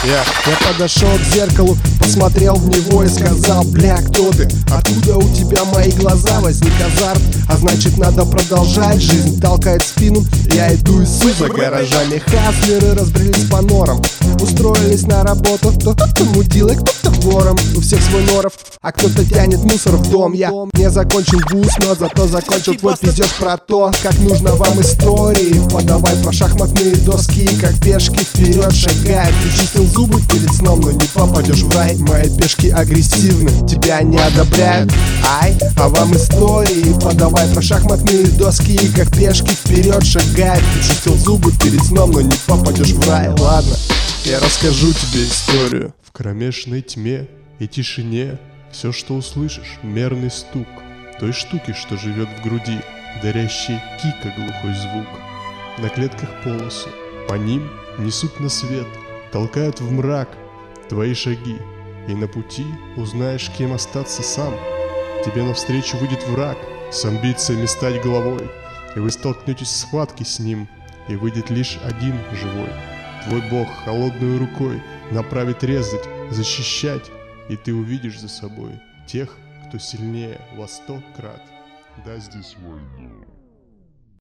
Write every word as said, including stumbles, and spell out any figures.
Я, я подошел к зеркалу, посмотрел в него и сказал: бля, кто ты? Откуда у тебя мои глаза? Возник азарт, а значит надо продолжать. Жизнь толкает спину, я иду из за гаражами. Хаслеры разбрелись по норам, устроились на работу. Кто-то мудилой, кто-то вором. У всех свой норов, а кто-то тянет мусор в дом. Я не закончил вуз, но зато закончил твой пиздеж про то, как нужно вам истории. Подавай про шахматные доски, как пешки вперед шагают. Ты чистил зубы перед сном, но не попадешь в рай. Мои пешки агрессивны, тебя не одобряют. Ай, а вам истории. Подавай про шахматные доски, как пешки вперед шагают. Ты чистил зубы перед сном, но не попадешь в рай. Ладно, я расскажу тебе историю. В кромешной тьме и тишине все, что услышишь, мерный стук той штуки, что живет в груди, дарящей кика глухой звук. На клетках полосы, по ним несут на свет, толкают в мрак твои шаги, и на пути узнаешь, кем остаться сам. Тебе навстречу выйдет враг с амбициями стать главой, и вы столкнетесь в схватке с ним, и выйдет лишь один живой. Твой бог холодной рукой направит резать, защищать, и ты увидишь за собой тех, кто сильнее во сто крат. Да здесь война.